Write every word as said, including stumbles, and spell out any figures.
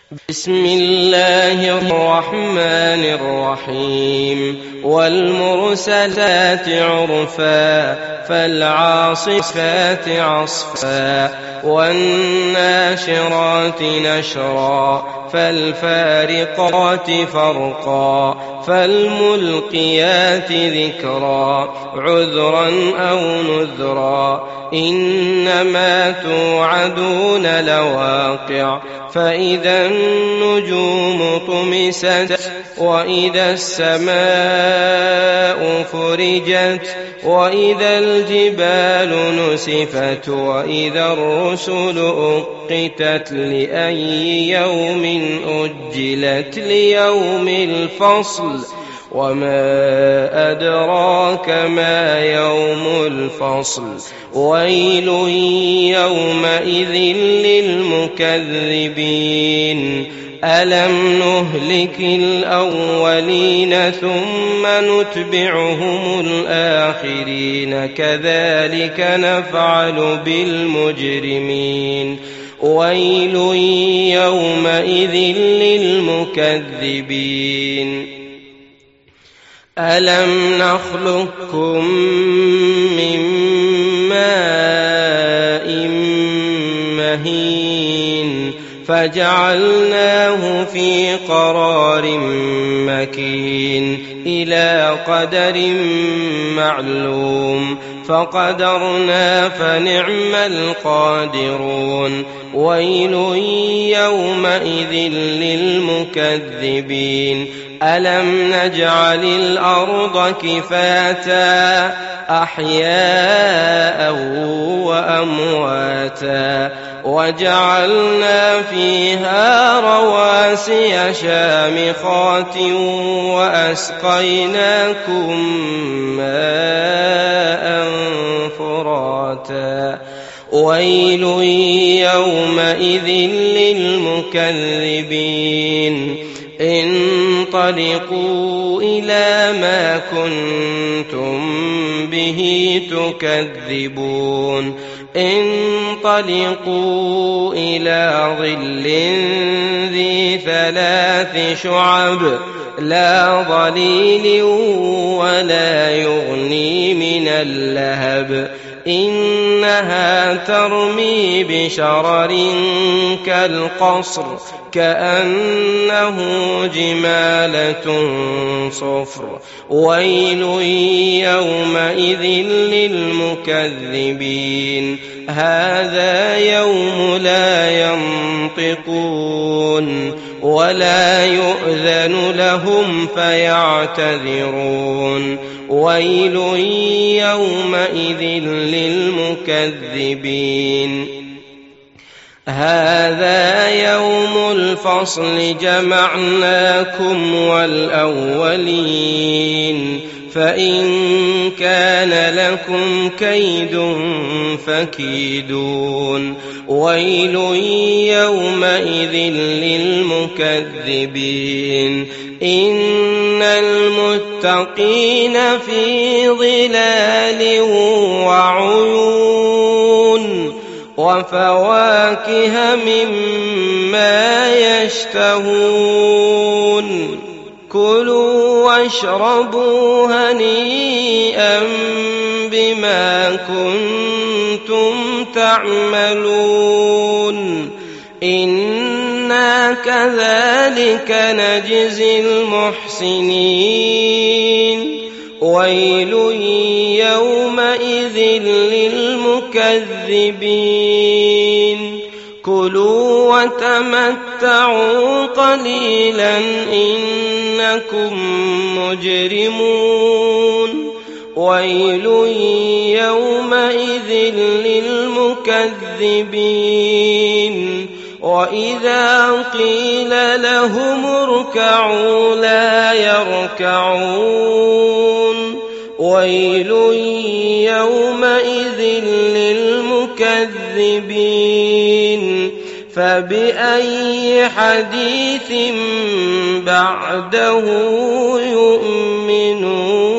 بسم الله الرحمن الرحيم والمرسلات عرفا فالعاصفات عصفا والناشرات نشرا فالفارقات فرقا فالملقيات ذكرا عذرا أو نذرا إنما توعدون لواقع فإذا النجوم طمست وإذا السماء فرجت وإذا الجبال نسفت وإذا الرسل أقتت لأي يوم أجلت ليوم الفصل وما أدراك ما يوم الفصل ويل يومئذ للمكذبين ألم نهلك الأولين ثم نتبعهم الآخرين كذلك نفعل بالمجرمين ويل يومئذ للمكذبين ألم نخلقكم من ماء مهين فجعلناه في قرار مكين إلى قدر معلوم فقدرنا فنعم القادرون ويل يومئذ للمكذبين ألم نجعل الأرض كفاتا أحياء وأمواتا وجعلنا فيها رواسي شامخات وأسقيناكم ماء فراتا ويل يومئذ للمكذبين انطلقوا إلى ما كنتم به تكذبون انطلقوا إلى ظل ذي ثلاث شعب لا ظليل ولا يغني من اللهب إنها ترمي بشرر كالقصر كأنه جمالة صفر ويل يومئذ للمكذبين هذا يوم لا ينطقون ولا يؤذن لهم فيعتذرون ويل يومئذ للمكذبين هذا يوم الفصل جمعناكم والأولين فإن كان لكم كيد فكيدون ويل يومئذ للمكذبين إن المتقين في ظلال وعيون وفواكه مما يشتهون كلوا واشربوا هنيئا بما كنتم تعملون إنا كذلك نجزي المحسنين ويل يومئذ للمكذبين كلوا وتمتعوا قليلا إنكم مجرمون ويل يومئذ للمكذبين وإذا قيل لهم اركعوا لا يركعون ويل يومئذ للمكذبين فبأي حديث بعده يؤمنون